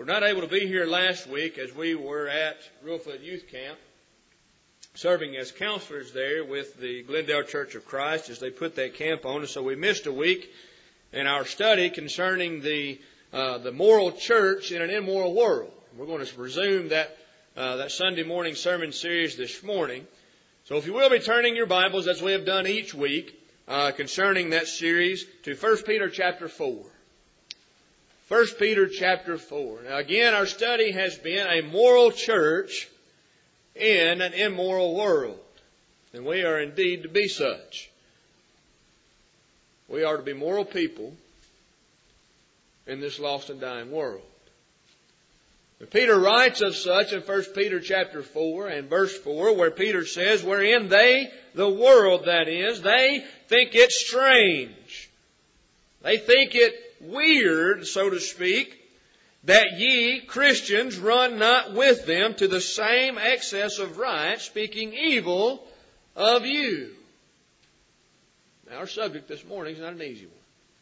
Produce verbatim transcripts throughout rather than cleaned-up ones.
not able to be here last week as we were at Reelfoot Youth Camp, serving as counselors there with the Glendale Church of Christ as they put that camp on. And so we missed a week in our study concerning the uh, the moral church in an immoral world. We're going to resume that uh, that Sunday morning sermon series this morning. So if you will be turning your Bibles, as we have done each week, uh, concerning that series, to First Peter chapter four. First Peter chapter four. Now again, our study has been a moral church in an immoral world. And we are indeed to be such. We are to be moral people in this lost and dying world. And Peter writes of such in First Peter chapter four and verse four, where Peter says, wherein they, the world that is, they think it strange. They think it weird, so to speak, that ye, Christians, run not with them to the same excess of right, speaking evil of you. Now, our subject this morning is not an easy one.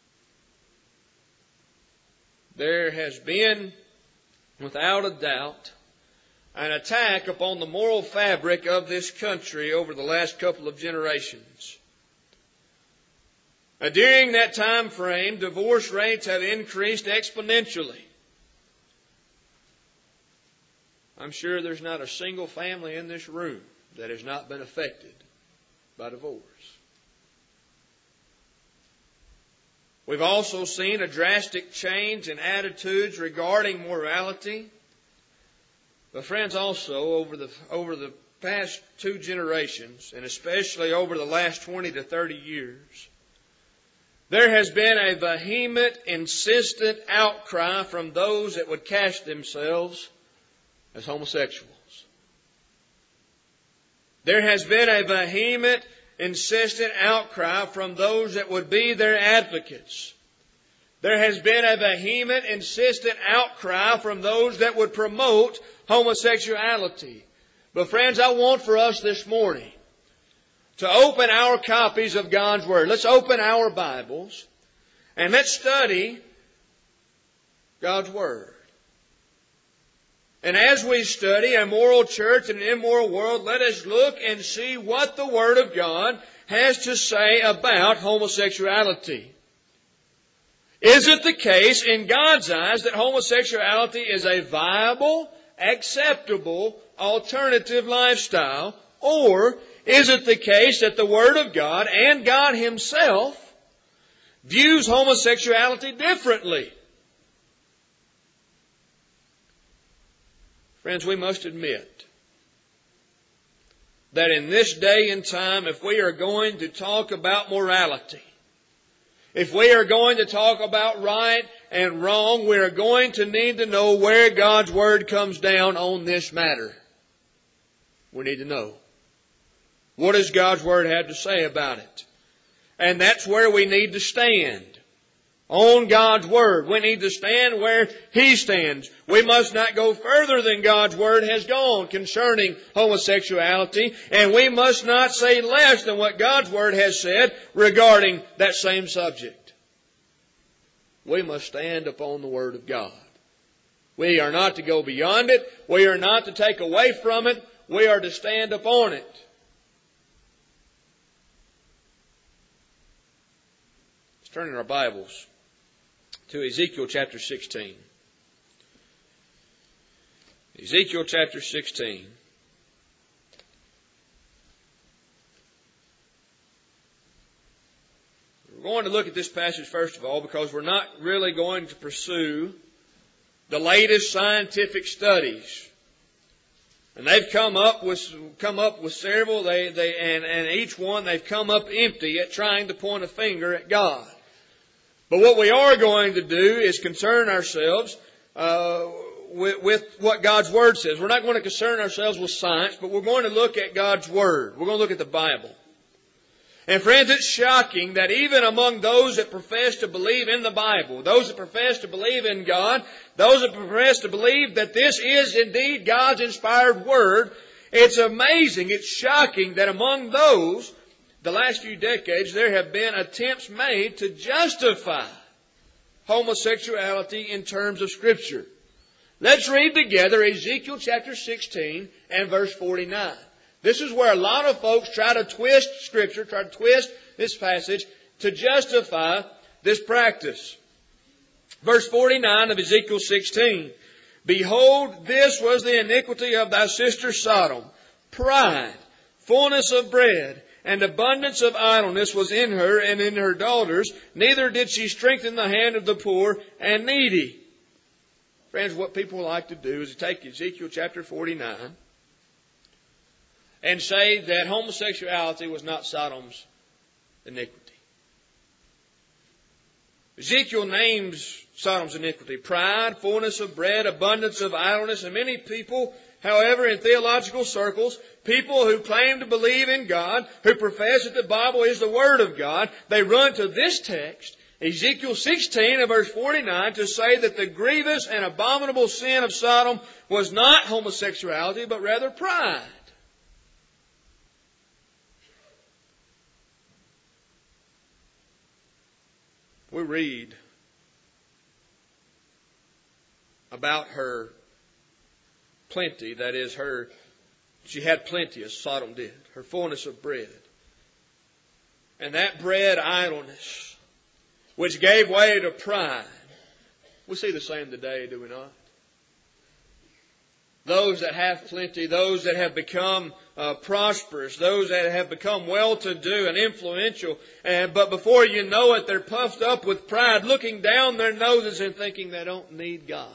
There has been, without a doubt, an attack upon the moral fabric of this country over the last couple of generations. Now, during that time frame, divorce rates have increased exponentially. I'm sure there's not a single family in this room that has not been affected by divorce. We've also seen a drastic change in attitudes regarding morality. But friends, also over the over the past two generations, and especially over the last twenty to thirty years, there has been a vehement, insistent outcry from those that would cast themselves as homosexuals. There has been a vehement, insistent outcry from those that would be their advocates. There has been a vehement, insistent outcry from those that would promote homosexuality. But friends, I want for us this morning to open our copies of God's Word. Let's open our Bibles and let's study God's Word. And as we study a moral church in an immoral world, let us look and see what the Word of God has to say about homosexuality. Is it the case in God's eyes that homosexuality is a viable, acceptable, alternative lifestyle? Or is it the case that the Word of God and God Himself views homosexuality differently? Friends, we must admit that in this day and time, if we are going to talk about morality, if we are going to talk about right and wrong, we are going to need to know where God's Word comes down on this matter. We need to know. What does God's Word have to say about it? And that's where we need to stand. On God's Word. We need to stand where He stands. We must not go further than God's Word has gone concerning homosexuality. And we must not say less than what God's Word has said regarding that same subject. We must stand upon the Word of God. We are not to go beyond it. We are not to take away from it. We are to stand upon it. Let's turn in our Bibles to Ezekiel chapter sixteen. Ezekiel chapter sixteen. We're going to look at this passage first of all because we're not really going to pursue the latest scientific studies. And they've come up with come up with several, they they and, and each one they've come up empty at trying to point a finger at God. But what we are going to do is concern ourselves uh, with, with what God's Word says. We're not going to concern ourselves with science, but we're going to look at God's Word. We're going to look at the Bible. And friends, it's shocking that even among those that profess to believe in the Bible, those that profess to believe in God, those that profess to believe that this is indeed God's inspired Word, it's amazing, it's shocking that among those, the last few decades, there have been attempts made to justify homosexuality in terms of Scripture. Let's read together Ezekiel chapter sixteen and verse forty-nine. This is where a lot of folks try to twist Scripture, try to twist this passage to justify this practice. Verse forty-nine of Ezekiel sixteen. Behold, this was the iniquity of thy sister Sodom. Pride, fullness of bread, and abundance of idleness was in her and in her daughters. Neither did she strengthen the hand of the poor and needy. Friends, what people like to do is to take Ezekiel chapter forty-nine and say that homosexuality was not Sodom's iniquity. Ezekiel names Sodom's iniquity: pride, fullness of bread, abundance of idleness. And many people, however, in theological circles, people who claim to believe in God, who profess that the Bible is the Word of God, they run to this text, Ezekiel sixteen and verse forty-nine, to say that the grievous and abominable sin of Sodom was not homosexuality, but rather pride. We read about her plenty, that is, her, she had plenty as Sodom did, her fullness of bread. And that bread idleness, which gave way to pride. We see the same today, do we not? Those that have plenty, those that have become uh, prosperous, those that have become well-to-do and influential, and, but before you know it, they're puffed up with pride, looking down their noses and thinking they don't need God.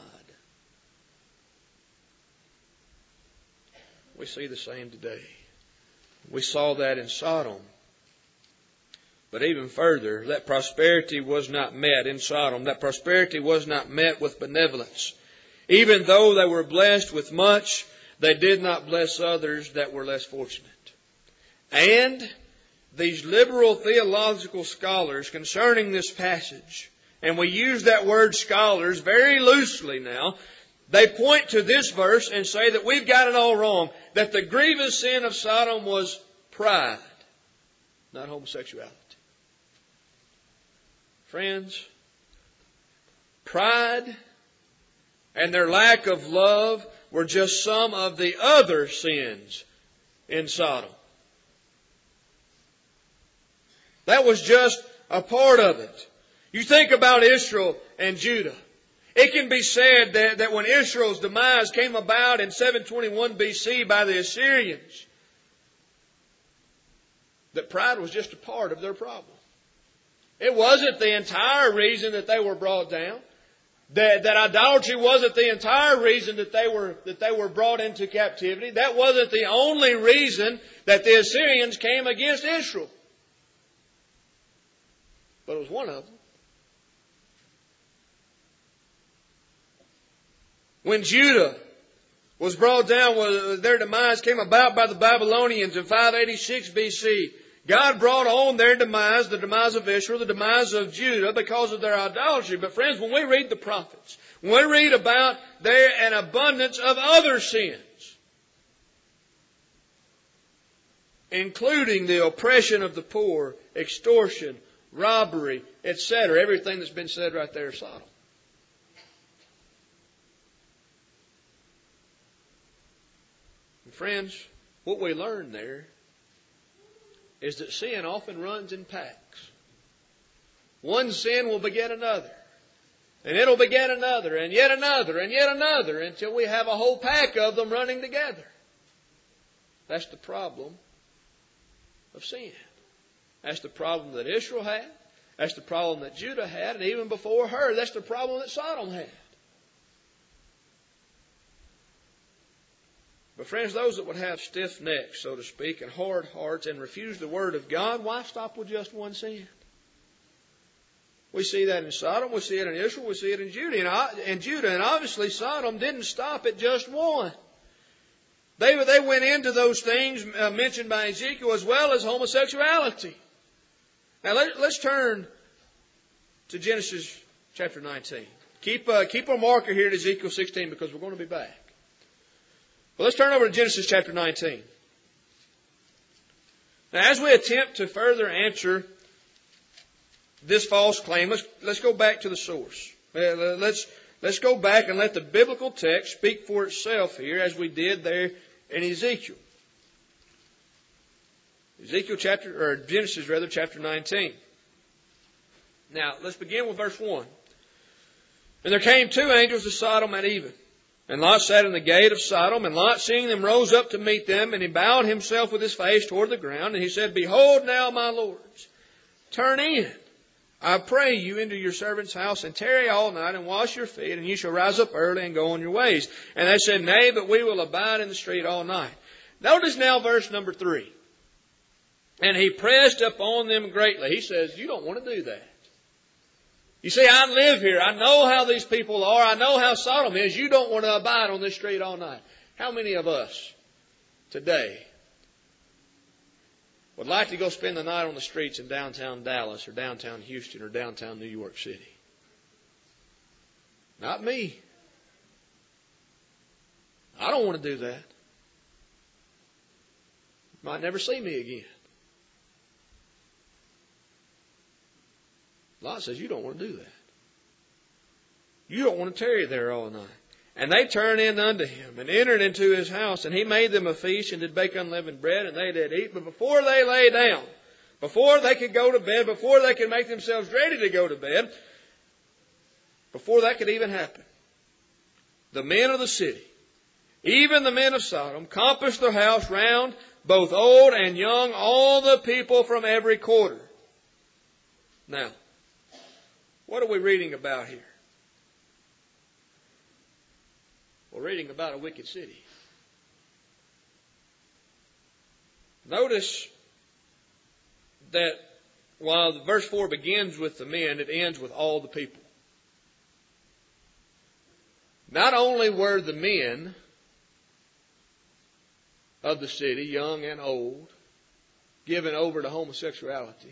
We see the same today. We saw that in Sodom. But even further, that prosperity was not met in Sodom. That prosperity was not met with benevolence. Even though they were blessed with much, they did not bless others that were less fortunate. And these liberal theological scholars concerning this passage, and we use that word scholars very loosely now, they point to this verse and say that we've got it all wrong, that the grievous sin of Sodom was pride, not homosexuality. Friends, pride and their lack of love were just some of the other sins in Sodom. That was just a part of it. You think about Israel and Judah. It can be said that, that when Israel's demise came about in seven twenty-one B C by the Assyrians, that pride was just a part of their problem. It wasn't the entire reason that they were brought down. That, that idolatry wasn't the entire reason that they were that they were brought into captivity. That wasn't the only reason that the Assyrians came against Israel. But it was one of them. When Judah was brought down, their demise came about by the Babylonians in five eighty-six B C. God brought on their demise, the demise of Israel, the demise of Judah, because of their idolatry. But friends, when we read the prophets, when we read about there an abundance of other sins, including the oppression of the poor, extortion, robbery, et cetera, everything that's been said right there is Sodom. And friends, what we learn there is that sin often runs in packs. One sin will beget another. And it'll beget another, and yet another, and yet another, until we have a whole pack of them running together. That's the problem of sin. That's the problem that Israel had. That's the problem that Judah had. And even before her, that's the problem that Sodom had. But friends, those that would have stiff necks, so to speak, and hard hearts and refuse the Word of God, why stop with just one sin? We see that in Sodom, we see it in Israel, we see it in Judah. And Judah, and obviously Sodom didn't stop at just one. They, they went into those things uh, mentioned by Ezekiel as well as homosexuality. Now let, let's turn to Genesis chapter nineteen. Keep, uh, keep our marker here at Ezekiel sixteen because we're going to be back. Well, let's turn over to Genesis chapter nineteen. Now, as we attempt to further answer this false claim, let's let's go back to the source. Let's let's go back and let the biblical text speak for itself here as we did there in Ezekiel. Ezekiel chapter, or Genesis rather, chapter nineteen. Now, let's begin with verse one. And there came two angels to Sodom at even. And Lot sat in the gate of Sodom, and Lot, seeing them, rose up to meet them, and he bowed himself with his face toward the ground, and he said, Behold now, my lords, turn in, I pray you, into your servant's house, and tarry all night, and wash your feet, and you shall rise up early and go on your ways. And they said, Nay, but we will abide in the street all night. Notice now verse number three. And he pressed upon them greatly. He says, you don't want to do that. You see, I live here. I know how these people are. I know how Sodom is. You don't want to abide on this street all night. How many of us today would like to go spend the night on the streets in downtown Dallas or downtown Houston or downtown New York City? Not me. I don't want to do that. You might never see me again. Lot says, you don't want to do that. You don't want to tarry there all night. And they turned in unto him, and entered into his house, and he made them a feast, and did bake unleavened bread, and they did eat. But before they lay down, before they could go to bed, before they could make themselves ready to go to bed, before that could even happen, the men of the city, even the men of Sodom, compassed the house round, both old and young, all the people from every quarter. Now, what are we reading about here? We're reading about a wicked city. Notice that while verse four begins with the men, it ends with all the people. Not only were the men of the city, young and old, given over to homosexuality,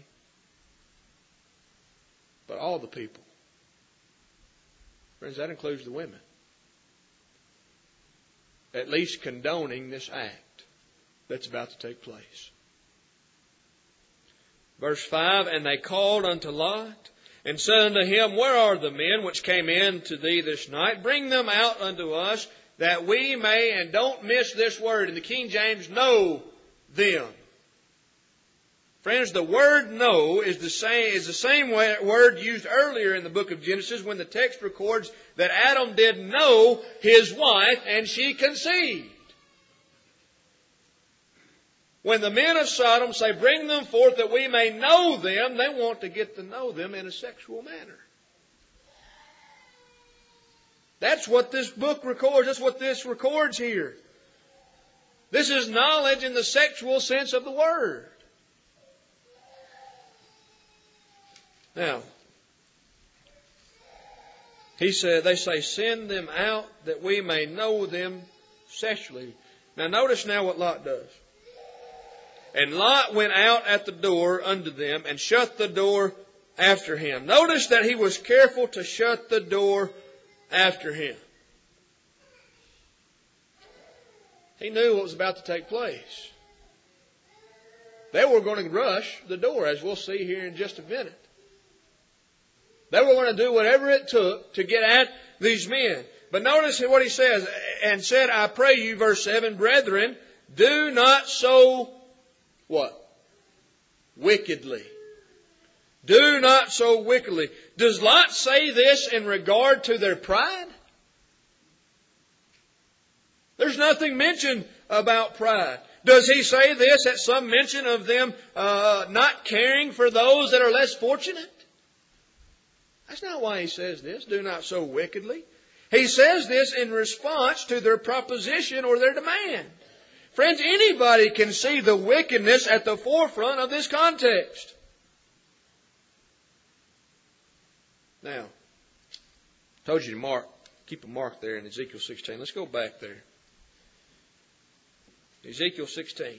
but all the people. Friends, that includes the women. At least condoning this act that's about to take place. Verse five, And they called unto Lot, and said unto him, Where are the men which came in to thee this night? Bring them out unto us, that we may, and don't miss this word in the King James, know them. Friends, the word know is the same, is the same word used earlier in the book of Genesis when the text records that Adam did know his wife and she conceived. When the men of Sodom say, Bring them forth that we may know them, they want to get to know them in a sexual manner. That's what this book records. That's what this records here. This is knowledge in the sexual sense of the word. Now, he said, they say, Send them out that we may know them sexually. Now notice now what Lot does. And Lot went out at the door unto them and shut the door after him. Notice that he was careful to shut the door after him. He knew what was about to take place. They were going to rush the door, as we'll see here in just a minute. They were going to do whatever it took to get at these men. But notice what he says. And said, I pray you, verse seven, Brethren, do not so, what? Wickedly. Do not so wickedly. Does Lot say this in regard to their pride? There's nothing mentioned about pride. Does he say this at some mention of them uh, not caring for those that are less fortunate? That's not why he says this. Do not so wickedly. He says this in response to their proposition or their demand. Friends, anybody can see the wickedness at the forefront of this context. Now, I told you to mark, keep a mark there in Ezekiel sixteen. Let's go back there. Ezekiel sixteen.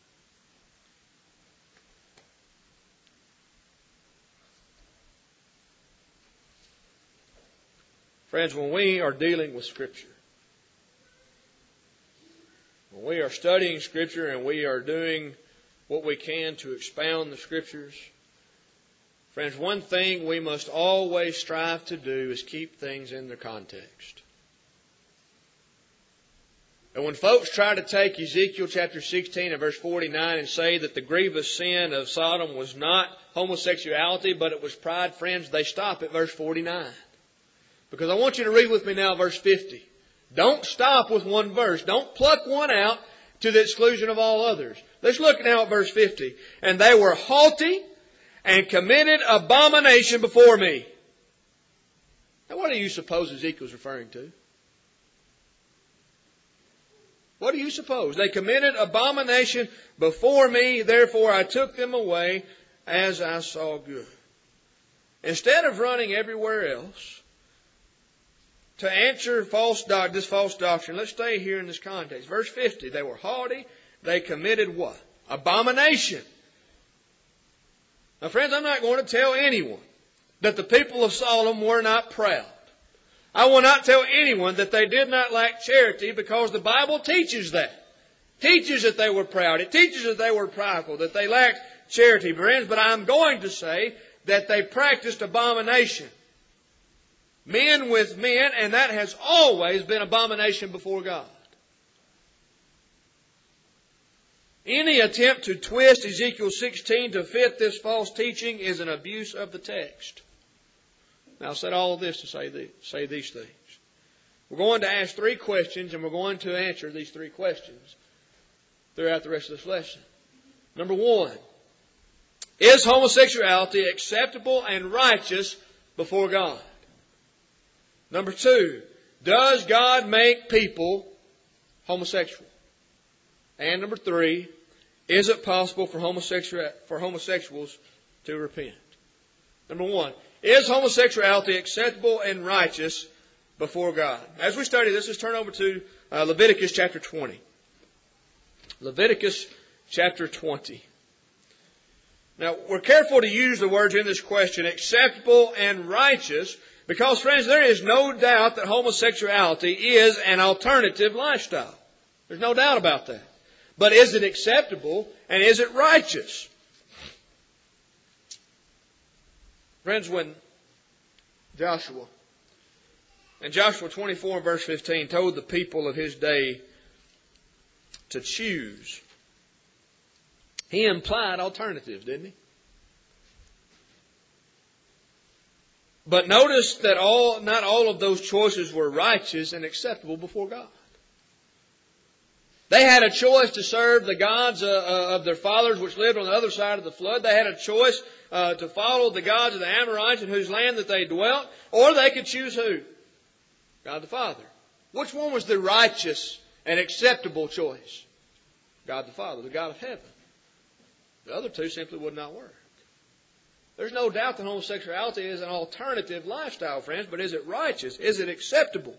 Friends, when we are dealing with Scripture, when we are studying Scripture and we are doing what we can to expound the Scriptures, Friends, one thing we must always strive to do is keep things in their context. And when folks try to take Ezekiel chapter sixteen and verse forty-nine and say that the grievous sin of Sodom was not homosexuality, but it was pride, friends, they stop at verse forty-nine. Because I want you to read with me now verse fifty. Don't stop with one verse. Don't pluck one out to the exclusion of all others. Let's look now at verse fifty. And they were haughty and committed abomination before me. Now what do you suppose Ezekiel's referring to? What do you suppose? They committed abomination before me, therefore I took them away as I saw good. Instead of running everywhere else to answer false doc- this false doctrine, let's stay here in this context. Verse fifty, they were haughty, they committed what? Abomination. Now friends, I'm not going to tell anyone that the people of Sodom were not proud. I will not tell anyone that they did not lack charity, because the Bible teaches that. Teaches that they were proud. It teaches that they were prideful, that they lacked charity, friends. But I'm going to say that they practiced abomination. Men with men, and that has always been abomination before God. Any attempt to twist Ezekiel sixteen to fit this false teaching is an abuse of the text. Now, I've said all of this to say, the, say these things. We're going to ask three questions, and we're going to answer these three questions throughout the rest of this lesson. Number one, is homosexuality acceptable and righteous before God? Number two, does God make people homosexual? And number three, is it possible for homosexual for homosexuals to repent? Number one, is homosexuality acceptable and righteous before God? As we study this, let's turn over to uh, Leviticus chapter twenty. Leviticus chapter twenty. Now, we're careful to use the words in this question, acceptable and righteous, because, friends, there is no doubt that homosexuality is an alternative lifestyle. There's no doubt about that. But is it acceptable and is it righteous? Friends, when Joshua, in Joshua twenty-four and verse fifteen, told the people of his day to choose, he implied alternatives, didn't he? But notice that all, not all of those choices were righteous and acceptable before God. They had a choice to serve the gods uh, uh, of their fathers which lived on the other side of the flood. They had a choice uh, to follow the gods of the Amorites in whose land that they dwelt. Or they could choose who? God the Father. Which one was the righteous and acceptable choice? God the Father, the God of heaven. The other two simply would not work. There's no doubt that homosexuality is an alternative lifestyle, friends, but is it righteous? Is it acceptable?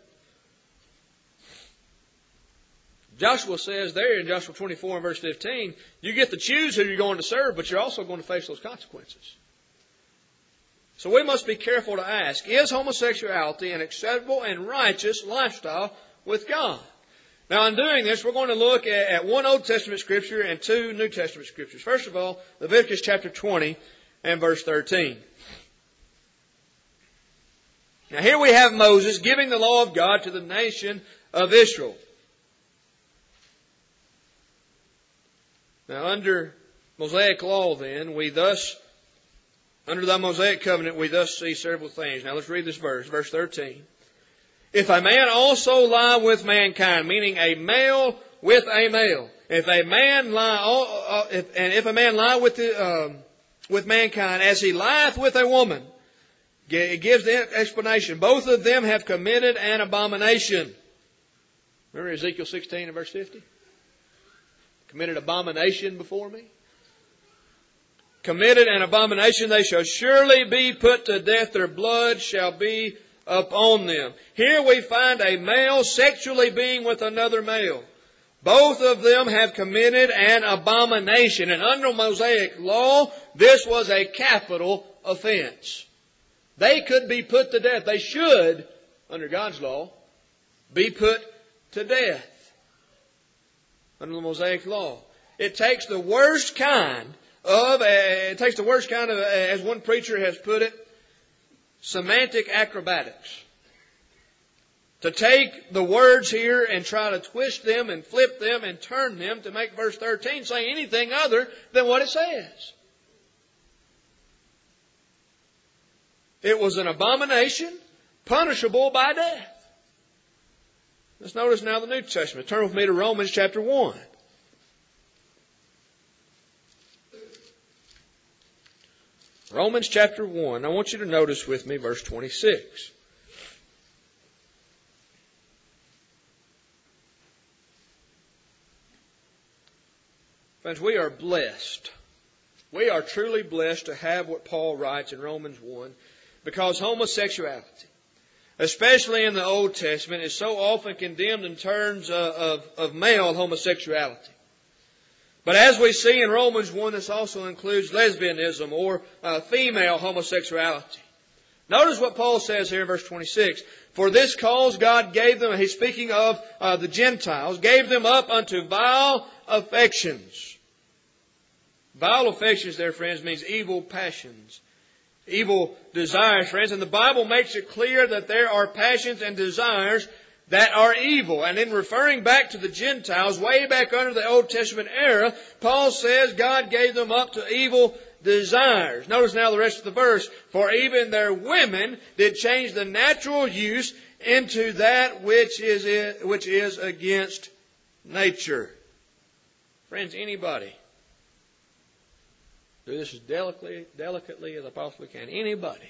Joshua says there in Joshua twenty-four and verse fifteen, you get to choose who you're going to serve, but you're also going to face those consequences. So we must be careful to ask, is homosexuality an acceptable and righteous lifestyle with God? Now, in doing this, we're going to look at one Old Testament scripture and two New Testament scriptures. First of all, Leviticus chapter twenty and verse thirteen. Now, here we have Moses giving the law of God to the nation of Israel. Now, under Mosaic law, then, we thus, under the Mosaic covenant, we thus see several things. Now, let's read this verse, verse thirteen. If a man also lie with mankind, meaning a male with a male, if a man lie, uh, if, and if a man lie with the, um, with mankind, as he lieth with a woman, it gives the explanation. Both of them have committed an abomination. Remember Ezekiel sixteen and verse fifty? Committed abomination before me. Committed an abomination, they shall surely be put to death. Their blood shall be upon them. Here we find a male sexually being with another male. Both of them have committed an abomination. And under Mosaic law, this was a capital offense. They could be put to death. They should, under God's law, be put to death. Under the Mosaic law. It takes the worst kind of, uh, it takes the words kind of, uh, as one preacher has put it, semantic acrobatics. To take the words here and try to twist them and flip them and turn them to make verse thirteen say anything other than what it says. It was an abomination, punishable by death. Let's notice now the New Testament. Turn with me to Romans chapter one. Romans chapter one. I want you to notice with me verse twenty-six. Friends, we are blessed. We are truly blessed to have what Paul writes in Romans one, because homosexuality, especially in the Old Testament, is so often condemned in terms of, of, of male homosexuality. But as we see in Romans one, this also includes lesbianism or uh, female homosexuality. Notice what Paul says here in verse twenty-six. For this cause God gave them, he's speaking of uh, the Gentiles, gave them up unto vile affections. Vile affections there, friends, means evil passions, evil desires, friends. And the Bible makes it clear that there are passions and desires that are evil. And in referring back to the Gentiles, way back under the Old Testament era, Paul says God gave them up to evil desires. Notice now the rest of the verse. For even their women did change the natural use into that which is, which is against nature. Friends, anybody, do this as delicately, delicately as I possibly can. Anybody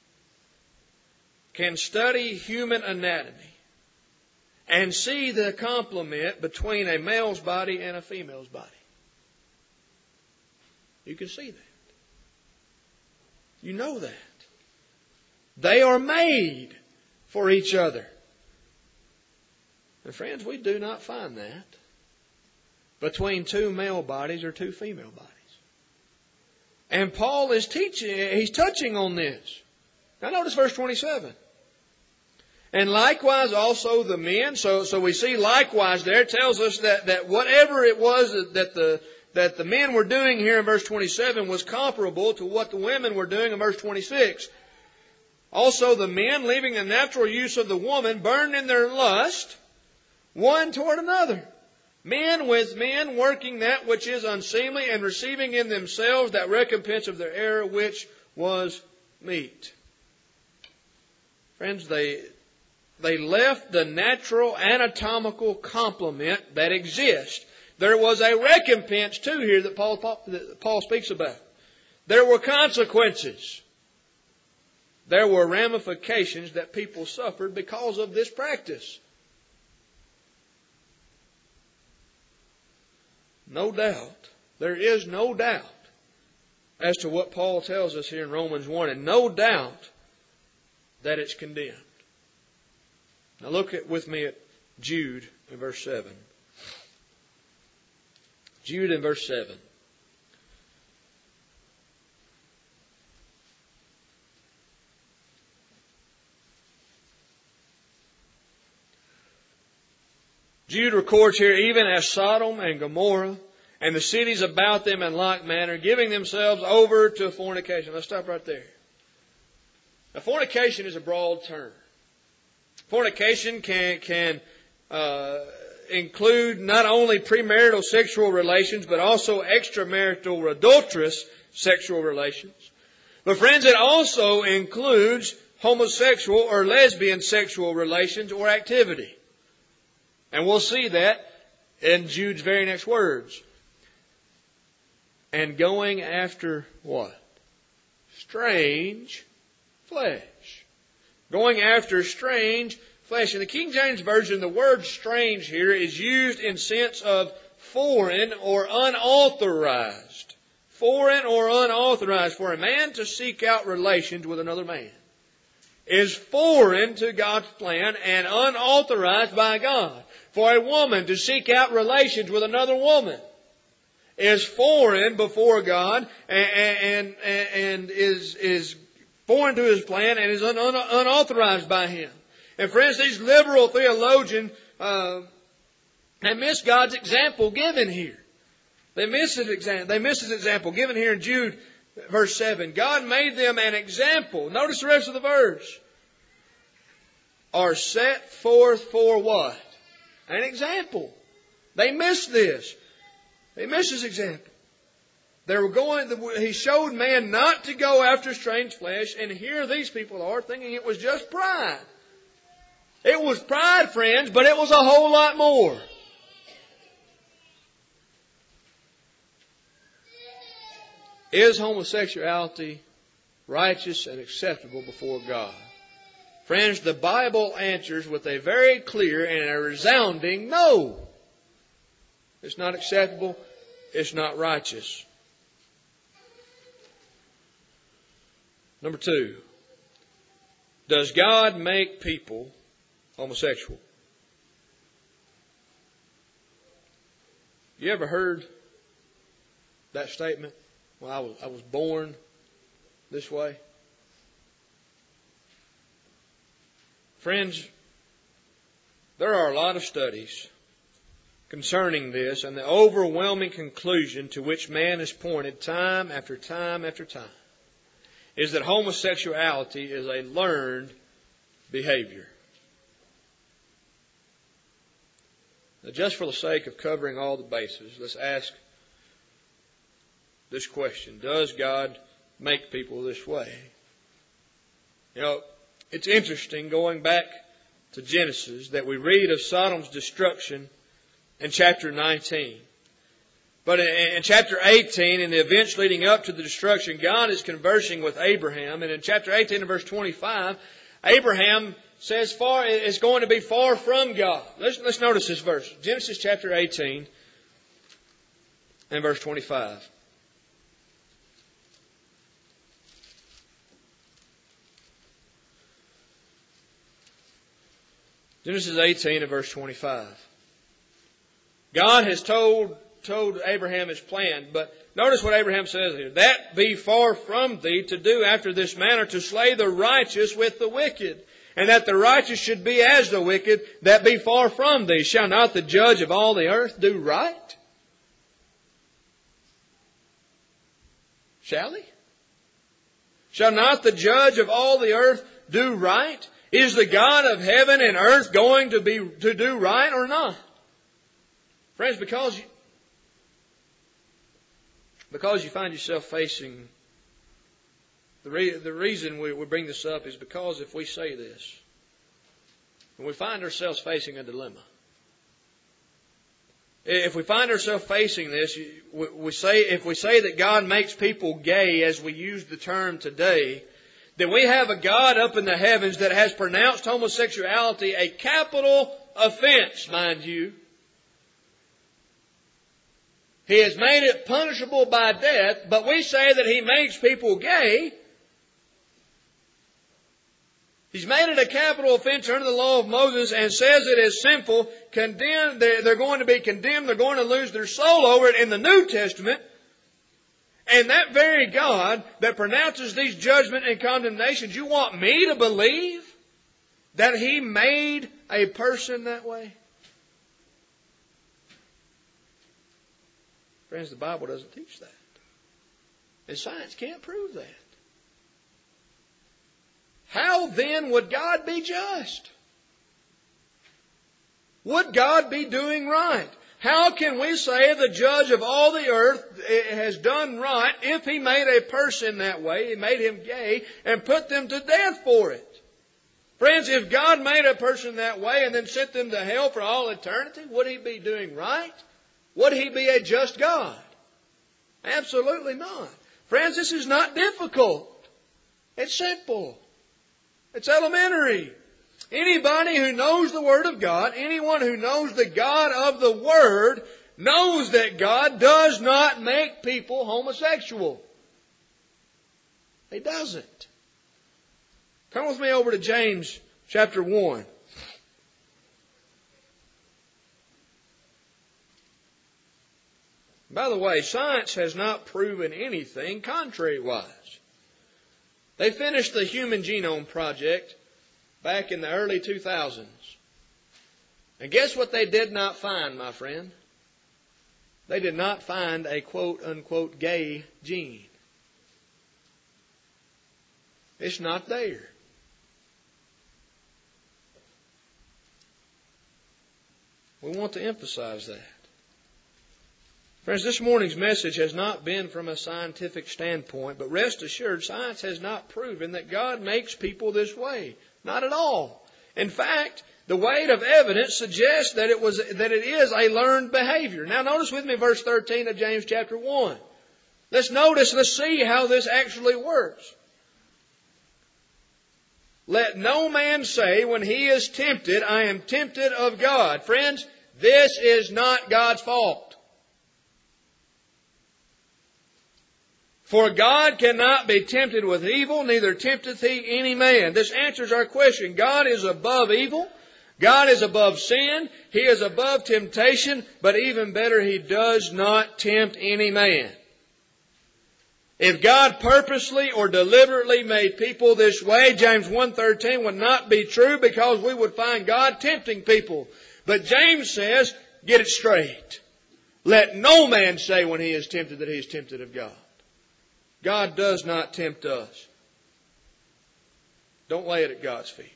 can study human anatomy and see the complement between a male's body and a female's body. You can see that. You know that. They are made for each other. And friends, we do not find that between two male bodies or two female bodies. And Paul is teaching, he's touching on this. Now notice verse twenty-seven. And likewise also the men, so, so we see likewise there, it tells us that, that whatever it was that the, that the men were doing here in verse twenty-seven was comparable to what the women were doing in verse twenty-six. Also the men, leaving the natural use of the woman, burned in their lust one toward another. Men with men, working that which is unseemly, and receiving in themselves that recompense of their error which was meat. Friends, they, they left the natural anatomical complement that exists. There was a recompense too here that Paul, that Paul speaks about. There were consequences. There were ramifications that people suffered because of this practice. No doubt, there is no doubt as to what Paul tells us here in Romans one, and no doubt that it's condemned. Now look at, with me at Jude in verse seven. Jude in verse seven. Jude records here, even as Sodom and Gomorrah and the cities about them in like manner, giving themselves over to fornication. Let's stop right there. Now, fornication is a broad term. Fornication can, can uh, include not only premarital sexual relations, but also extramarital adulterous sexual relations. But friends, it also includes homosexual or lesbian sexual relations or activity. And we'll see that in Jude's very next words. And going after what? Strange flesh. Going after strange flesh. In the King James Version, the word strange here is used in sense of foreign or unauthorized. Foreign or unauthorized. For a man to seek out relations with another man is foreign to God's plan and unauthorized by God. For a woman to seek out relations with another woman is foreign before God and, and, and is, is foreign to His plan and is un, un, unauthorized by Him. And friends, these liberal theologians uh, have missed God's example given here. They miss his example. They miss his example given here in Jude, verse seven. God made them an example. Notice the rest of the verse. Are set forth for what? An example. They missed this. They missed his example. They were going. He showed man not to go after strange flesh, and here these people are thinking it was just pride. It was pride, friends, but it was a whole lot more. Is homosexuality righteous and acceptable before God? Friends, the Bible answers with a very clear and a resounding no. It's not acceptable. It's not righteous. Number two. Does God make people homosexual? You ever heard that statement? Well, I was, I was born this way. Friends, there are a lot of studies concerning this, and the overwhelming conclusion to which man has pointed time after time after time is that homosexuality is a learned behavior. Now, just for the sake of covering all the bases, let's ask this question. Does God make people this way? You know, it's interesting going back to Genesis that we read of Sodom's destruction in chapter nineteen. But in chapter eighteen, in the events leading up to the destruction, God is conversing with Abraham. And in chapter eighteen and verse twenty-five, Abraham says far is going to be far from God. Let's, let's notice this verse. Genesis chapter eighteen and verse twenty-five. Genesis eighteen and verse twenty-five. God has told told Abraham his plan, but notice what Abraham says here. That be far from thee to do after this manner, to slay the righteous with the wicked, and that the righteous should be as the wicked. That be far from thee. Shall not the judge of all the earth do right? Shall he? Shall not the judge of all the earth do right? Is the God of heaven and earth going to be to do right or not? Friends, because you, because you find yourself facing, the, re, the reason we, we bring this up is because if we say this, and we find ourselves facing a dilemma. If we find ourselves facing this, we, we say if we say that God makes people gay, as we use the term today, then we have a God up in the heavens that has pronounced homosexuality a capital offense, mind you. He has made it punishable by death, but we say that He makes people gay. He's made it a capital offense under the law of Moses and says it is sinful. Condemned, they're going to be condemned. They're going to lose their soul over it in the New Testament. And that very God that pronounces these judgment and condemnations, you want me to believe that He made a person that way? Friends, the Bible doesn't teach that. And science can't prove that. How then would God be just? Would God be doing right? How can we say the judge of all the earth has done right if He made a person that way, He made him gay, and put them to death for it? Friends, if God made a person that way and then sent them to hell for all eternity, would He be doing right? Would He be a just God? Absolutely not. Friends, this is not difficult. It's simple. It's elementary. Anybody who knows the Word of God, anyone who knows the God of the Word, knows that God does not make people homosexual. He doesn't. Come with me over to James chapter one. By the way, science has not proven anything contrary-wise. They finished the Human Genome Project back in the early two thousands. And guess what they did not find, my friend? they did not find a quote-unquote gay gene. It's not there. We want to emphasize that. Friends, this morning's message has not been from a scientific standpoint, but rest assured, science has not proven that God makes people this way. Not at all. In fact, the weight of evidence suggests that it was that it is a learned behavior. Now notice with me verse thirteen of James chapter one. Let's notice, let's see how this actually works. Let no man say when he is tempted, I am tempted of God. Friends, this is not God's fault. For God cannot be tempted with evil, neither tempteth He any man. This answers our question. God is above evil. God is above sin. He is above temptation. But even better, He does not tempt any man. If God purposely or deliberately made people this way, James one thirteen would not be true, because we would find God tempting people. But James says, get it straight. Let no man say when he is tempted that he is tempted of God. God does not tempt us. Don't lay it at God's feet.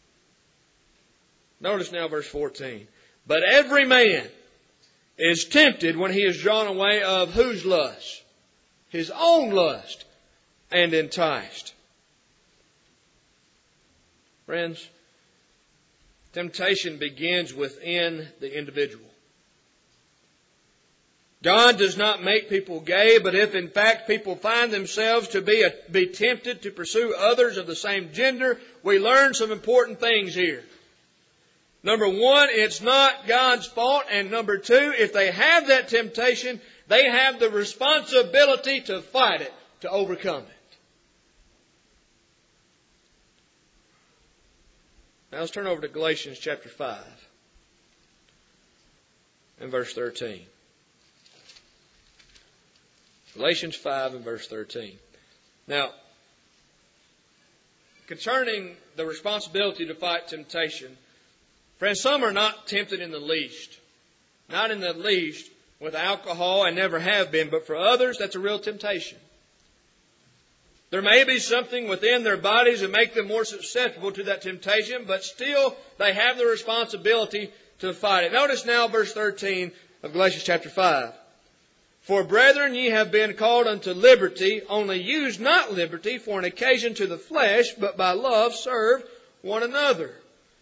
Notice now verse fourteen. But every man is tempted when he is drawn away of whose lust? His own lust, and enticed. Friends, temptation begins within the individual. God does not make people gay, but if in fact people find themselves to be, a, be tempted to pursue others of the same gender, we learn some important things here. Number one, it's not God's fault. And number two, if they have that temptation, they have the responsibility to fight it, to overcome it. Now let's turn over to Galatians chapter five and verse thirteen. Galatians five and verse thirteen. Now, concerning the responsibility to fight temptation, friends, some are not tempted in the least. Not in the least with alcohol, and never have been. But for others, that's a real temptation. There may be something within their bodies that make them more susceptible to that temptation, but still they have the responsibility to fight it. Notice now verse thirteen of Galatians chapter five. For brethren, ye have been called unto liberty, only use not liberty for an occasion to the flesh, but by love serve one another.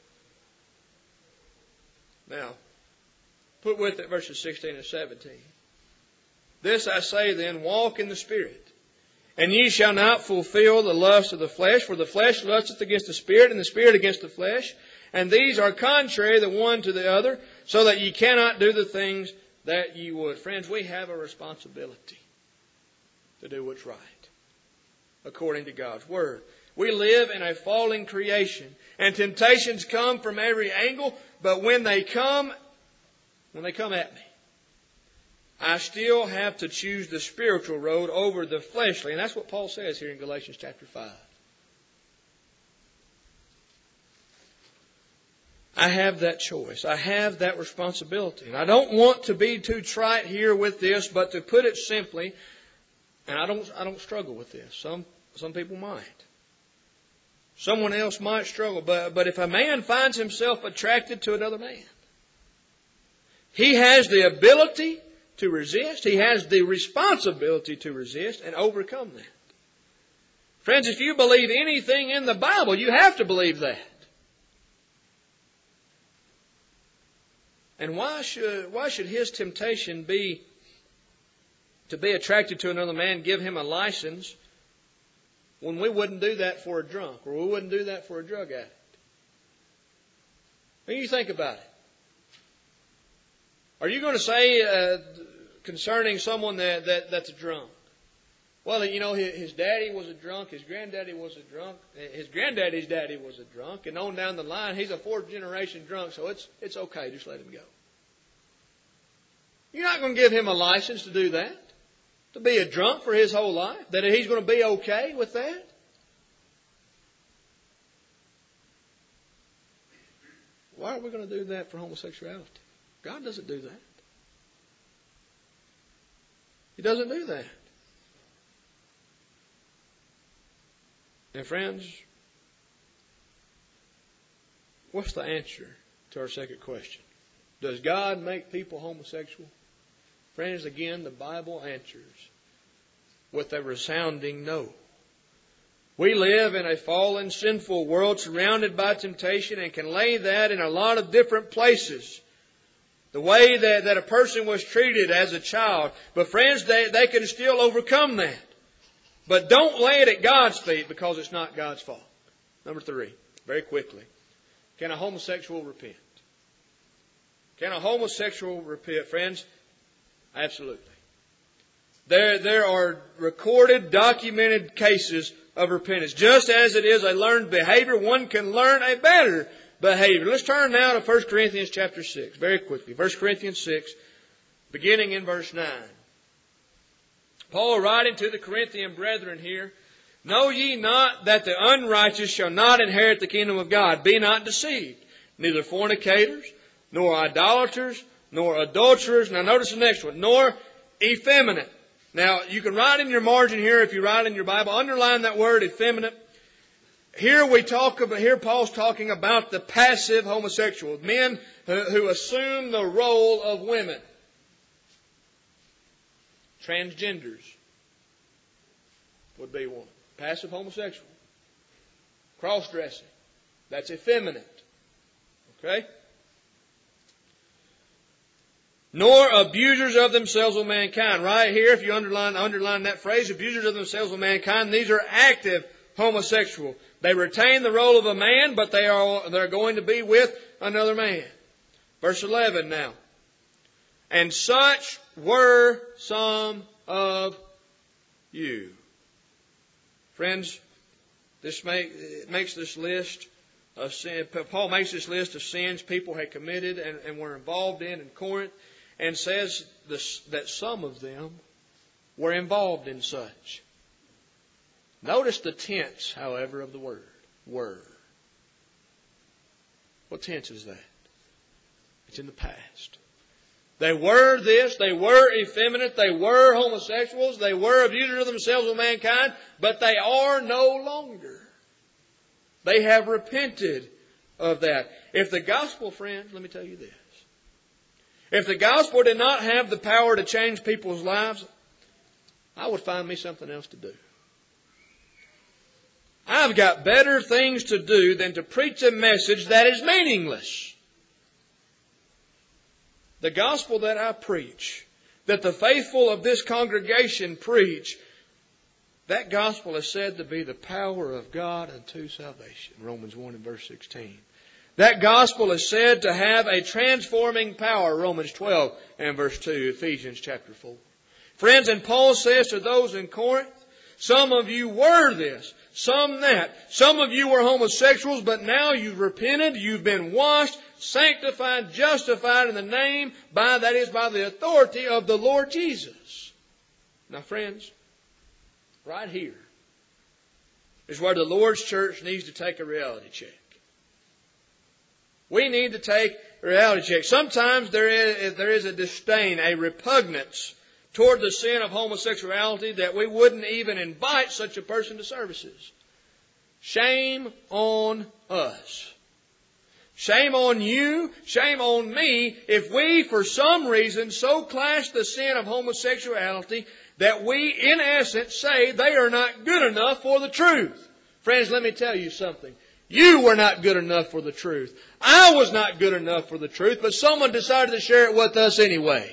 Now, put with it verses sixteen and seventeen. This I say then, walk in the Spirit, and ye shall not fulfill the lust of the flesh, for the flesh lusteth against the Spirit, and the Spirit against the flesh. And these are contrary the one to the other, so that ye cannot do the things that ye would. Friends, we have a responsibility to do what's right, according to God's Word. We live in a fallen creation, and temptations come from every angle, but when they come, when they come at me, I still have to choose the spiritual road over the fleshly. And that's what Paul says here in Galatians chapter five. I have that choice. I have that responsibility. And I don't want to be too trite here with this, but to put it simply, and I don't, I don't struggle with this. Some, some people might. Someone else might struggle. But, but if a man finds himself attracted to another man, he has the ability to resist. He has the responsibility to resist and overcome that. Friends, if you believe anything in the Bible, you have to believe that. And why should, why should his temptation be to be attracted to another man, give him a license, when we wouldn't do that for a drunk, or we wouldn't do that for a drug addict? When you think about it, are you going to say uh, concerning someone that, that that's a drunk, well, you know, his, his daddy was a drunk, his granddaddy was a drunk, his granddaddy's daddy was a drunk, and on down the line, he's a fourth generation drunk, so it's it's okay, just let him go. You're not going to give him a license to do that, to be a drunk for his whole life, that he's going to be okay with that. Why are we going to do that for homosexuality? God doesn't do that. He doesn't do that. And friends, what's the answer to our second question? Does God make people homosexual? Friends, again, the Bible answers with a resounding no. We live in a fallen, sinful world surrounded by temptation and can lay that in a lot of different places. The way that, that a person was treated as a child. But friends, they, they can still overcome that. But don't lay it at God's feet because it's not God's fault. Number three, very quickly. Can a homosexual repent? Can a homosexual repent? Friends, absolutely. There, there are recorded, documented cases of repentance. Just as it is a learned behavior, one can learn a better behavior. Let's turn now to First Corinthians chapter six, very quickly. First Corinthians six, beginning in verse nine. Paul writing to the Corinthian brethren here, know ye not that the unrighteous shall not inherit the kingdom of God? Be not deceived. Neither fornicators, nor idolaters, nor adulterers. Now notice the next one. Nor effeminate. Now you can write in your margin here, if you write in your Bible, underline that word effeminate. Here we talk about, here Paul's talking about the passive homosexual. Men who, who assume the role of women. Transgenders would be one. Passive homosexual. Cross-dressing. That's effeminate. Okay? Nor abusers of themselves with mankind. Right here, if you underline, underline that phrase, abusers of themselves with mankind, these are active homosexual. They retain the role of a man, but they are, they're going to be with another man. Verse eleven now. And such were some of you. Friends, this make, it makes this list of sin. Paul makes this list of sins people had committed and, and were involved in in Corinth, and says this, that some of them were involved in such. Notice the tense, however, of the word. Were. What tense is that? It's in the past. They were this, they were effeminate, they were homosexuals, they were abusers of themselves with mankind, but they are no longer. They have repented of that. If the gospel, friends, let me tell you this. If the gospel did not have the power to change people's lives, I would find me something else to do. I've got better things to do than to preach a message that is meaningless. The gospel that I preach, that the faithful of this congregation preach, that gospel is said to be the power of God unto salvation. Romans one and verse sixteen. That gospel is said to have a transforming power. Romans twelve and verse two. Ephesians chapter four. Friends, and Paul says to those in Corinth, some of you were this, some that. Some of you were homosexuals, but now you've repented, you've been washed, sanctified, justified in the name, by that is by the authority of the Lord Jesus. Now friends, right here is where the Lord's church needs to take a reality check. We need to take a reality check. Sometimes there is, there is a disdain, a repugnance toward the sin of homosexuality that we wouldn't even invite such a person to services. Shame on us. Shame on you, shame on me, if we, for some reason, so clash the sin of homosexuality that we, in essence, say they are not good enough for the truth. Friends, let me tell you something. You were not good enough for the truth. I was not good enough for the truth, but someone decided to share it with us anyway.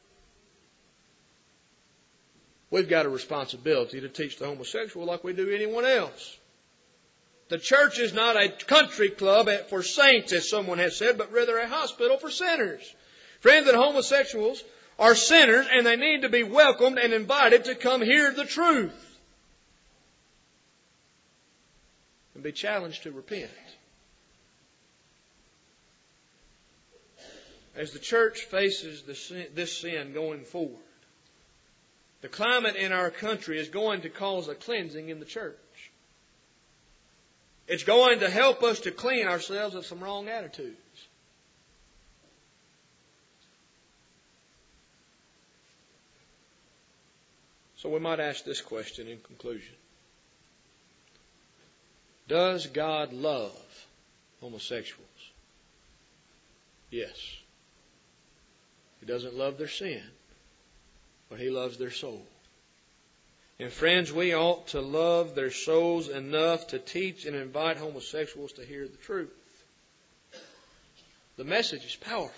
We've got a responsibility to teach the homosexual like we do anyone else. The church is not a country club for saints, as someone has said, but rather a hospital for sinners. Friends, that homosexuals are sinners and they need to be welcomed and invited to come hear the truth and be challenged to repent. As the church faces this sin going forward, the climate in our country is going to cause a cleansing in the church. It's going to help us to clean ourselves of some wrong attitudes. So we might ask this question in conclusion. Does God love homosexuals? Yes. He doesn't love their sin, but He loves their soul. And friends, we ought to love their souls enough to teach and invite homosexuals to hear the truth. The message is powerful.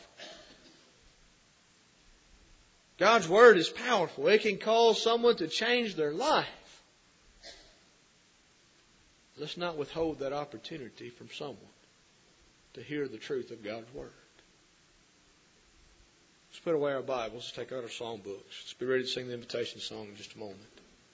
God's Word is powerful. It can cause someone to change their life. Let's not withhold that opportunity from someone to hear the truth of God's Word. Let's put away our Bibles. Let's take out our song books. Let's be ready to sing the invitation song in just a moment.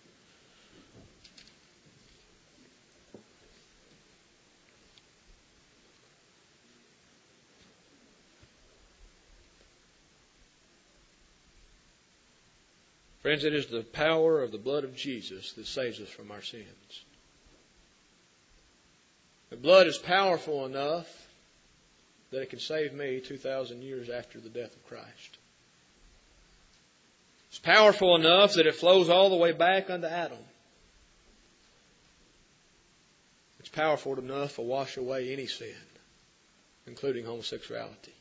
Friends, it is the power of the blood of Jesus that saves us from our sins. The blood is powerful enough that it can save me two thousand years after the death of Christ. It's powerful enough that it flows all the way back unto Adam. It's powerful enough to wash away any sin, including homosexuality.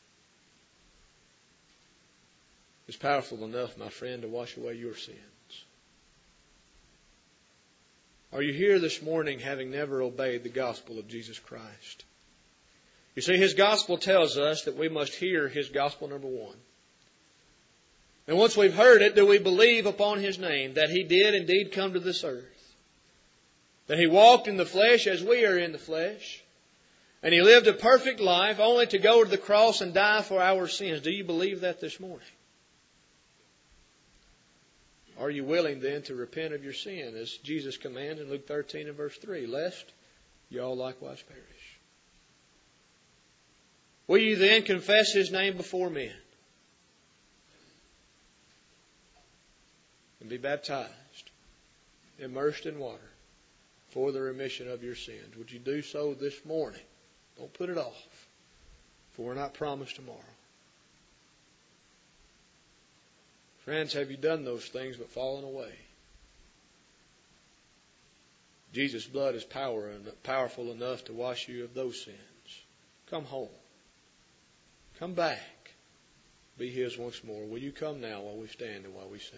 It's powerful enough, my friend, to wash away your sins. Are you here this morning having never obeyed the gospel of Jesus Christ? You see, His gospel tells us that we must hear His gospel, number one. And once we've heard it, do we believe upon His name that He did indeed come to this earth? That He walked in the flesh as we are in the flesh? And He lived a perfect life only to go to the cross and die for our sins. Do you believe that this morning? Are you willing then to repent of your sin as Jesus commands in Luke thirteen and verse three, lest you all likewise perish? Will you then confess His name before men and be baptized, immersed in water for the remission of your sins? Would you do so this morning? Don't put it off, for we're not promised tomorrow. Friends, have you done those things but fallen away? Jesus' blood is power, powerful enough to wash you of those sins. Come home. Come back. Be His once more. Will you come now while we stand and while we sing?